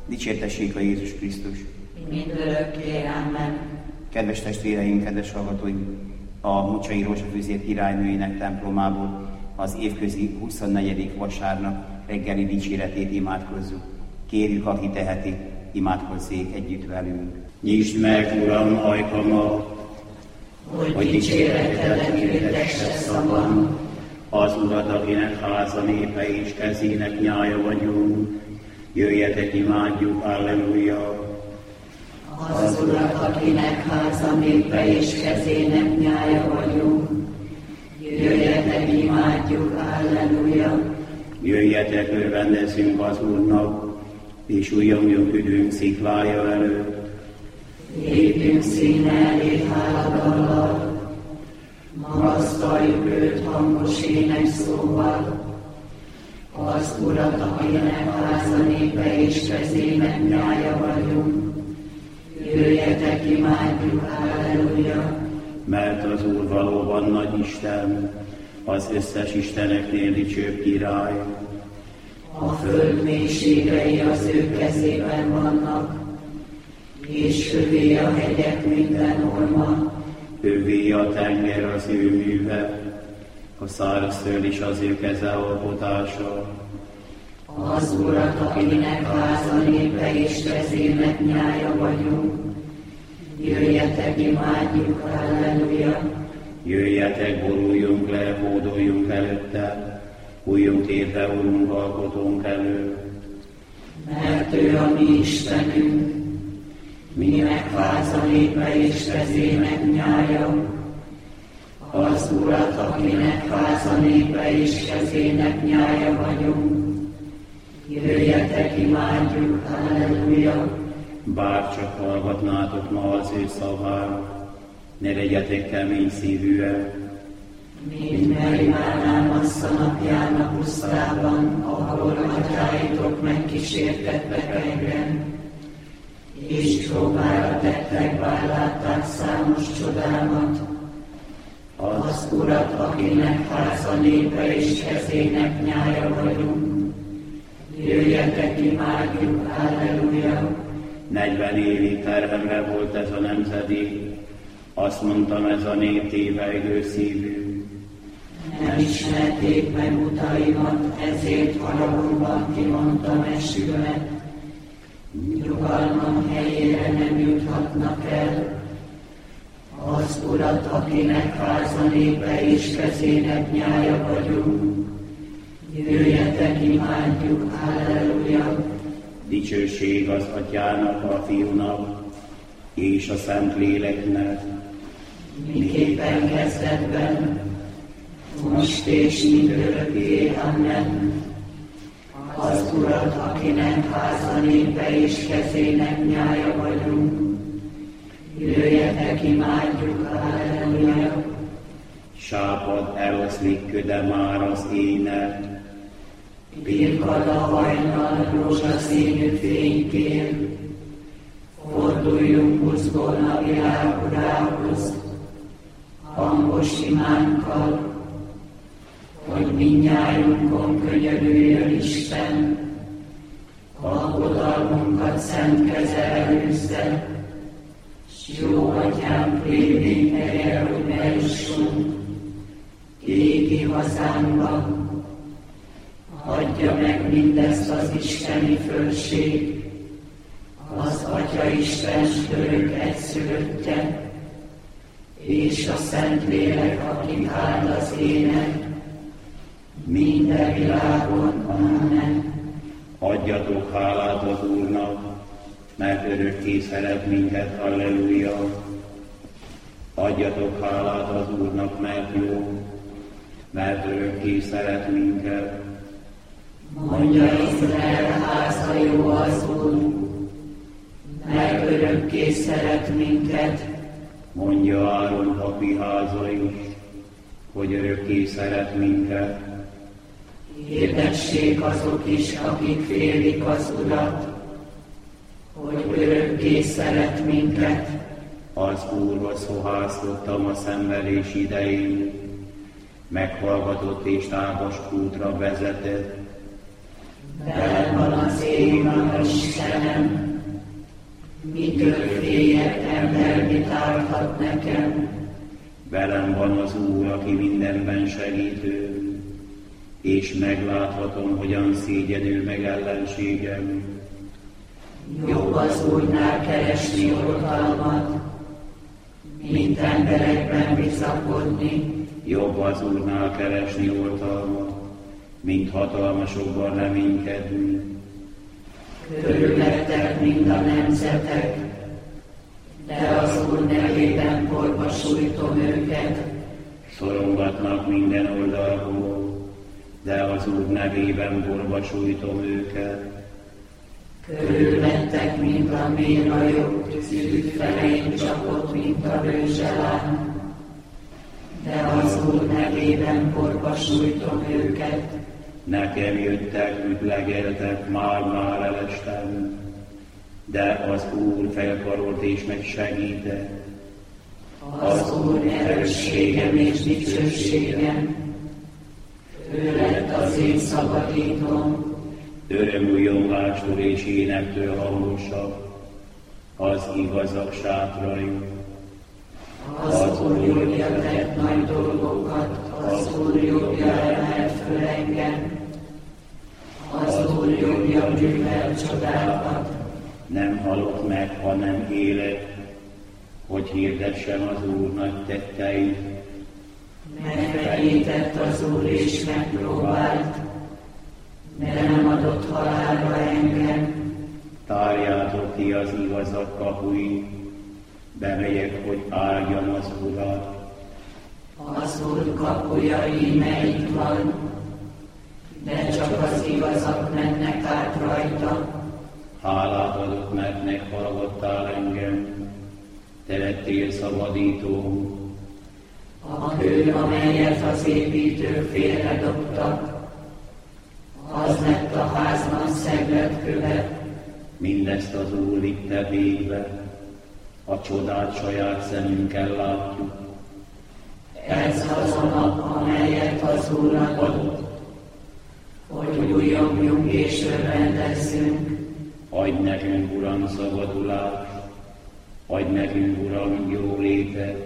Dicsértessék a Jézus Krisztus! Mindörökké, amen. Kedves testvéreink, kedves hallgatóink, a Mucsai Rózsafűzér királynőjének templomából az évközi 24. vasárnap reggeli dicséretét imádkozzuk. Kérjük, aki teheti, imádkozzék együtt velünk. Nyisd meg, Uram, ajkamat, hogy dicséretedet hirdesse szavam. az Urat, akinek háza népe és kezének nyája vagyunk. Jöjjetek, imádjuk, halleluja! Az Urat, akinek háza népe és kezének nyája vagyunk. Jöjjetek, imádjuk, halleluja! Jöjjetek, örvendezzünk az Úrnak, és újjongjunk üdvünk sziklája előtt. Lépjünk színe elé háladallal, magasztaljuk őt hangos énekszóval. Az Urat, akinek háza népe és kezének nyája vagyunk. Jöjjetek, imádjuk, halleluja! Mert az Úr valóban nagy Isten, az összes isteneknél dicsőbb király. A föld mélységei az ő kezében vannak, és övé a hegyek minden orma. Övé a tenger az ő műve, a szárazföld is az ő keze alkotása. Az Urat, akinek háza népe és kezének nyája vagyunk. Jöjjetek, imádjuk, halleluja! Jöjjetek, boruljunk le, hódoljunk előtte, újjunk térve Urunk alkotónk elő. Mert ő a mi Istenünk, minek háza népe és kezének nyája. Az Urat, akinek háza népe és kezének nyája vagyunk. Jöjjetek, imádjuk, halleluja! Bár csak hallgatnátok ma az ő szavát, ne legyetek kemény szívűek. Mint Merimánán Massza napján a pusztában, ahol atyáitok megkísértettek engem, és próbára tettek, bár látták számos csodámat. Az Urat, akinek háza népe és kezének nyája vagyunk. Jöjjetek, imádjuk, halleluja! 40 évig terhemre volt ez a nemzedék, azt mondtam, ez a nép tévejgő szívű. Nem ismerték meg utaimat, ezért haragomban kimondtam eskümet. Nyugalmam helyére nem juthatnak el. Az Urat, akinek háza népe és kezének nyája vagyunk. Jöjjetek, imádjuk, halleluja! Dicsőség az Atyának, a Fiúnak és a Szentléleknek. Miképpen kezdetben, most és mindörökké, amen. Az Urat, akinek háza népe és kezének nyája vagyunk. Jöjjetek, imádjuk, halleluja! Sápad eloszlik köde már az ének, Birkad a hajnal rózsaszínű fénykér. Forduljunk buzgón a világ Urához, hangos imánkkal, hogy mindnyájunkon könyörüljön Isten, aggodalmunkat szent keze előzze, s jó Atyánk révén helye, hogy ne jussunk égi hazánkba. Adja meg mindezt az isteni fölség, az Atya Isten örök egyszülöttje, és a Szentlélek, akit áld az ének, minden világon, amen. Adjatok hálát az Úrnak, mert örökké szeret minket, halleluja! Adjatok hálát az Úrnak, mert jó, mert örökké szeret minket. Mondja Izrael háza, jó az Úr, mert örökké szeret minket. Mondja Áron papi háza is, hogy örökké szeret minket. Hirdessék azok is, akik félik az Urat, hogy örökké szeret minket. Az Úrhoz fohászkodtam a szenvedés idején, meghallgatott és tágas útra vezetett. Velem van az én a Istenem, mitől féljek, ember mit árthat nekem? Velem van az Úr, aki mindenben segítő, és megláthatom, hogyan szégyenül meg ellenségem. Jobb az Úrnál keresni oltalmat, mint emberekben bizakodni. Jobb az Úrnál keresni oltalmat, mint hatalmasokban reménykedni. Körülvettek mind a nemzetek, de az Úr nevében porba sújtom őket. Szorongatnak minden oldalról, de az Úr nevében porba sújtom őket. Körülvettek, mint a mérhajok, szűk felén csapott, mint a rőzselám, de az Úr nevében porba sújtom őket. Nekem jöttek, ütlegeltek, már elestem, de az Úr felkarolt és megsegített. Az Úr erősségem és dicsőségem, ő lett az én szabadítom. Örömújongástól és énektől hangosabb az igazak sátrai. Az Úr jobbja tett nagy dolgokat, az Úr jobbja emelt föl engem. Az Úr jobbja művel csodákat. Nem halok meg, hanem élek, hogy hirdessem az Úr nagy tetteit. Megfenyített az Úr és megpróbált, de nem adott halálra engem. Tárjátok ki az igazak kapuit, bemegyek, hogy áldjam az Urat. Az Úr kapuja íme itt van, de csak az igazak mennek át rajta. Hálát adok, mert meghallgattál engem, te lettél szabadító. A kő, amelyet az építők félredobtak, az lett a háznak szegletköve. Mindezt az Úr vitte végbe, a csodát saját szemünkkel látjuk. Ez az a nap, amelyet az Úrnak adott, hogy újjongjunk és örvendezzünk. Adj nekünk, Uram, szabadulást, adj nekünk, Uram, jó létet.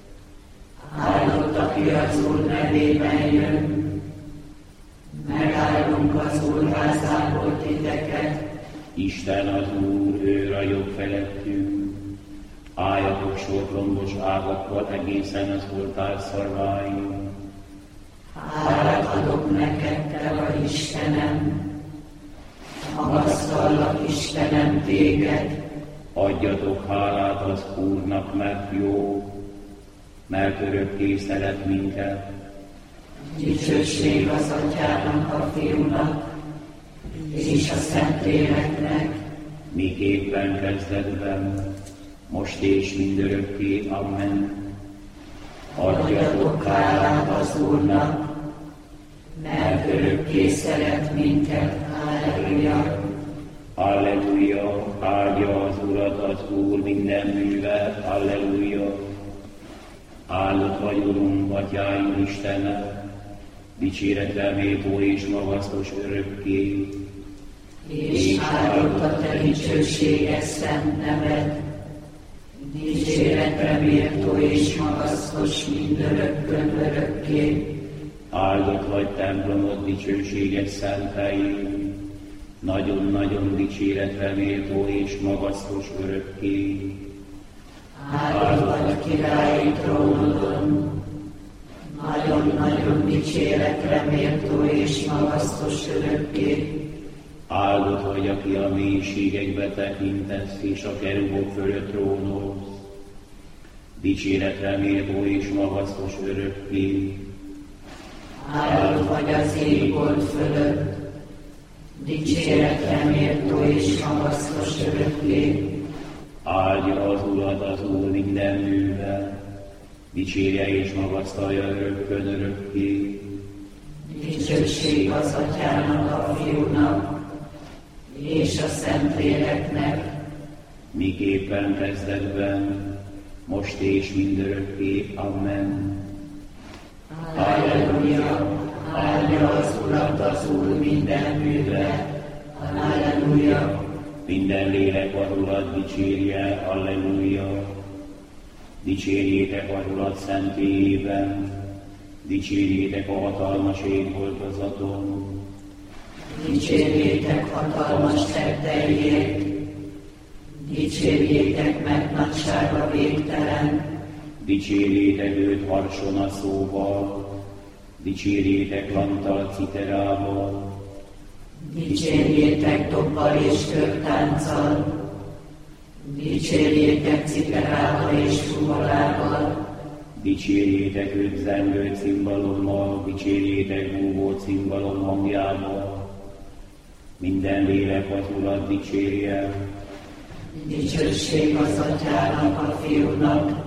Áldott, aki az Úr nevében jön. Megállunk az Úr házából titeket. Isten az Úr, ő ragyog felettünk. Álljatok sorlombos ágakkal egészen az oltár szarváig. Hálát adok neked, te vagy Istenem. Magasztallak, Istenem, téged. Adjatok hálát az Úrnak, mert jó, mert örökké szeret minket. Dicsőség az Atyának, a Fiúnak, és a Szentléleknek, miképpen kezdetben, most és mindörökké. Amen. adjatok hálát az Úrnak, mert örökké szeret minket. Halleluja! Halleluja! Áldja az Urat az Úr minden műve. Halleluja! Áldott vagy, Urunk, Atyáink Istene, dicséretre méltó és magasztos örökké. És áldott a te dicsőséges szent neved, dicséretre méltó és magasztos mindörökkön örökké. Áldott vagy templomod dicsőséges szenthelyi, nagyon-nagyon dicséretre méltó és magasztos örökké. Áldott vagy királyi trónodon, nagyon-nagyon dicséretre méltó és magasztos örökké. Áldott vagy, aki a mélységekbe tekintesz, és a kerubok fölött trónolsz, dicséretre méltó és magasztos örökké. Áldott vagy az égbolt fölött, dicséretre méltó és magasztos örökké. Áldja az Urat az Úr minden művel, dicsérje és magasztalja örökkön örökké. Dicsőség az Atyának, a Fiúnak, és a Szentléleknek, miképpen kezdetben, most és mindörökké. Amen. Halleluja! Áldja az Urat az Úr minden műve, Halleluja! Minden lélek az Urat dicsérje, halleluja! Dicsérjétek az Urat szentélyében, dicsérjétek a hatalmas égboltozaton. Dicsérjétek hatalmas tetteiért, dicsérjétek, mert nagysága végtelen. Dicsérjétek őt harsona szóval, dicsérjétek lanttal, citerával. Dicsérjétek dobbal és körtánccal, dicsérjétek citerával és fuvolával. Dicsérjétek őt zengő cimbalommal, dicsérjétek búvó cimbalom hangjával. Minden lélek az Urat dicsérje. Dicsőség az Atyának, a Fiúnak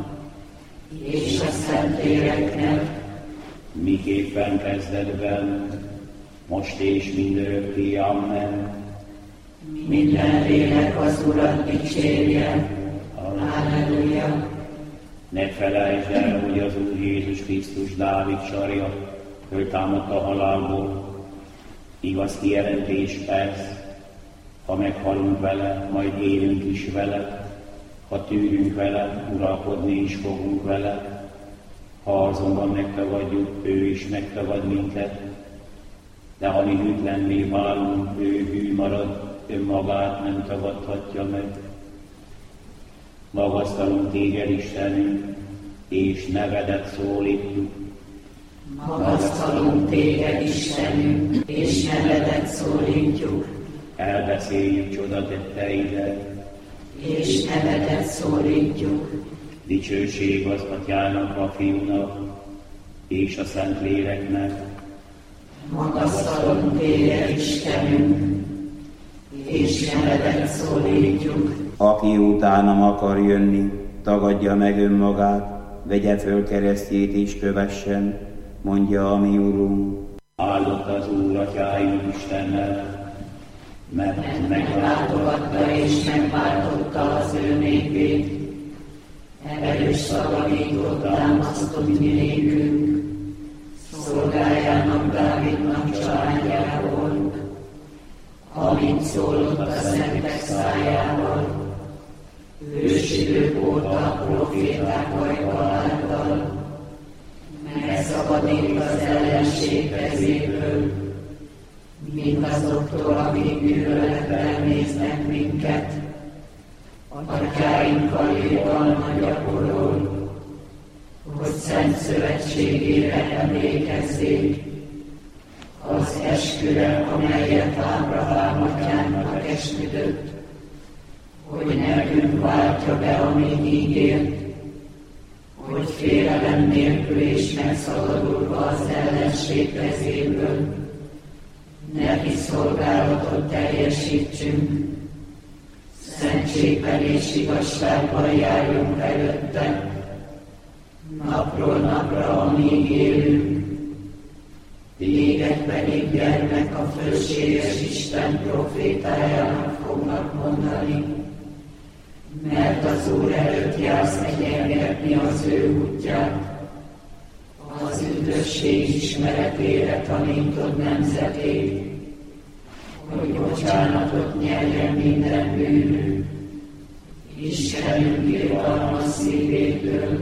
és a Szentléleknek, Miképpen kezdetben, most és mindörökké, amen. minden lélek az Urat dicsérje. Halleluja! Ne felejtsd el, hogy az Úr Jézus Krisztus Dávid sarja, föltámadt a halálból. Igaz kijelentés ez, ha meghalunk vele, majd élünk is vele, ha tűrünk vele, uralkodni is fogunk vele. Ha azonban megtagadjuk, ő is megtagad minket, de ha mi hűtlenné válunk, ő hű marad, önmagát nem tagadhatja meg. Magasztalunk téged, Istenünk, és nevedet szólítjuk. Magasztalunk téged, Istenünk, és nevedet szólítjuk. Elbeszéljük csodatetteidet, és nevedet szólítjuk. dicsőség az Atyának, a Fiúnak, és a Szentléleknek. Magasztalunk téged, Istenünk, és nevedet szólítjuk. Aki utánam akar jönni, tagadja meg önmagát, vegye föl keresztjét és kövessen, mondja a mi Urunk. Áldott az Úr Atyáink Istennel, mert Meglátogatta és megváltotta az ő népét. Erős szavavítót támasztott mi nékünk, szolgájának Dávidnak családjáról, amint szólott a szentek szájával, ősidők óta a proféták ajka által, megszabadít az ellenség kezéből, mindazoktól, akik gyűlölettel néznek minket, atyáinkkal irgalmat gyakorol, hogy szent szövetségére emlékezzék, az esküre, amelyet Ábrahám atyánknak esküdött, hogy nekünk váltja be, amit ígért, hogy félelem nélkül és megszabadulva az ellenség kezéből, neki szolgálatot teljesítsünk, szentségben és igazságban járjunk előtte, napról napra, amíg élünk. Téged pedig, gyermek, a fölséges Isten profétájának fognak mondani, mert az Úr előtt jársz egyengetni az ő útját, az üdvösség ismeretére tanítod nemzetét, hogy bocsánatot nyerjen minden bűnünk, Istenünk irgalmas szívétől,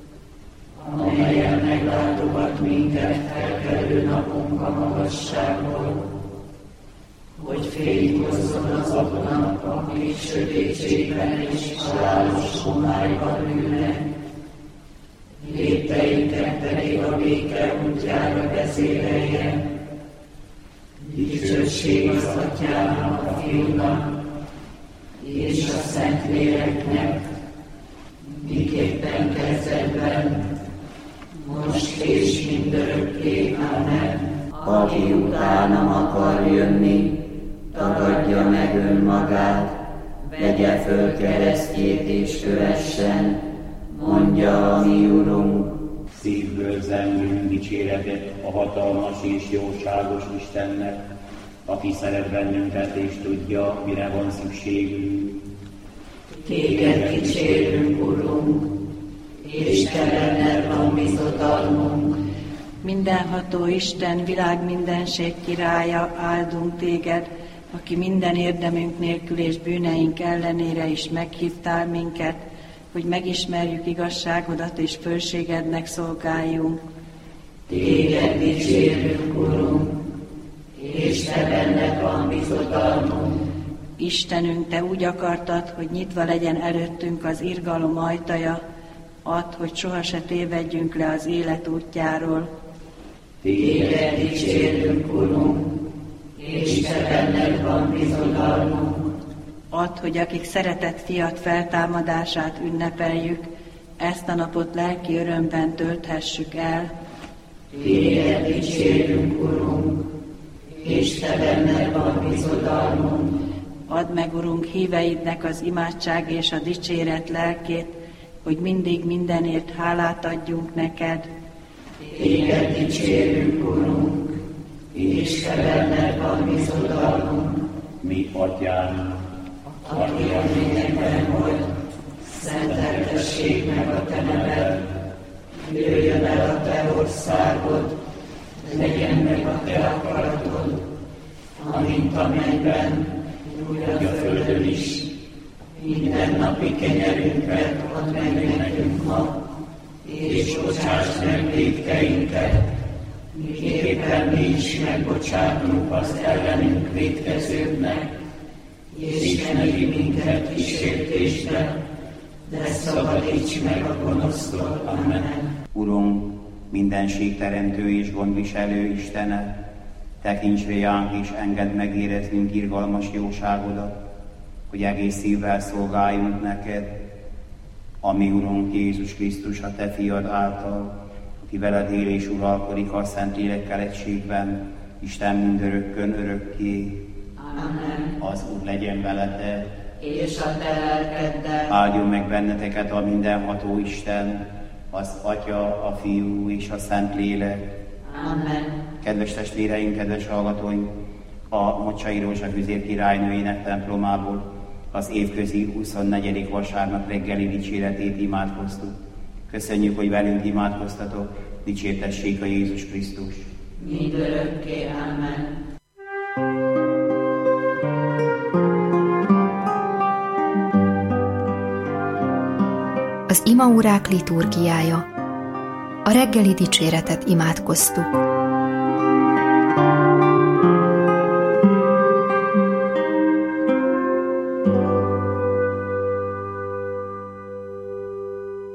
amelyen meglátogat minket felkelő napunk a magasságból, hogy féligozzon azoknak, akik sötétségben és halálos homályban ülnek, lépteinket pedig a béke útjára vezérelje. Dicsőség az Atyának, a Fiúnak és a Szentléleknek, miképpen kezdetben, most és mindörökké, amen. Aki utánam akar jönni, tagadja meg önmagát, vegye föl keresztjét és kövessen, mondja a mi Urunk. Szívből zengünk dicséretet a hatalmas és jóságos Istennek, aki szeret bennünket és tudja, mire van szükségünk. Téged dicsérünk, Urunk, és te benned van bizodalmunk. Mindenható Isten, világ mindenség királya, áldunk téged, aki minden érdemünk nélkül és bűneink ellenére is meghívtál minket, hogy megismerjük igazságodat és fölségednek szolgáljunk. Téged dicsérjük, Urunk, és te benned van bizodalmunk. Istenünk, te úgy akartad, hogy nyitva legyen előttünk az irgalom ajtaja, add, hogy soha se tévedjünk le az élet útjáról. Téged dicsérjük, Urunk, és te benned van bizodalmunk. Add, hogy akik szeretett fiat feltámadását ünnepeljük, ezt a napot lelki örömben tölthessük el. Téged dicsérjük, Urunk, és te benned van bizodalmunk. Add meg, Urunk, híveidnek az imádság és a dicséret lelkét, hogy mindig mindenért hálát adjunk neked. Téged dicsérjük, Urunk, és te benned van bizodalmunk. Mi Atyánk, aki a mennyekben vagy, szenteltessék meg a te neved. Jöjjön el a te országod, legyen meg a te akaratod, amint a mennyben, úgy a földön is. Minden napi kenyerünket add meg nekünk ma, és bocsáss meg vétkeinket, miképpen mi is megbocsátunk az ellenünk vétkezőknek, és ne vigy minket kísértésbe, de szabadíts meg a gonosztól. Amen. Urunk, mindenségteremtő és gondviselő Istene, tekints ránk és engedd megéreznünk irgalmas jóságodat, hogy egész szívvel szolgáljunk neked, ami Urunk Jézus Krisztus, a te fiad által, aki veled él és uralkodik a Szentlélekkel egységben, Isten mindörökkön örökké. Amen. Az Úr legyen veletek, És a te lelkeddel. áldjon meg benneteket a mindenható Isten, az Atya, a Fiú és a Szentlélek. Amen. Kedves testvéreink, kedves hallgatóink, a Mocsai Rózsafüzér királynőjének templomából az évközi 24. vasárnap reggeli dicséretét imádkoztuk. Köszönjük, hogy velünk imádkoztatok, dicsértessék a Jézus Krisztus. Mindörökké. Amen. Az imaórák liturgiája. A reggeli dicséretet imádkoztuk.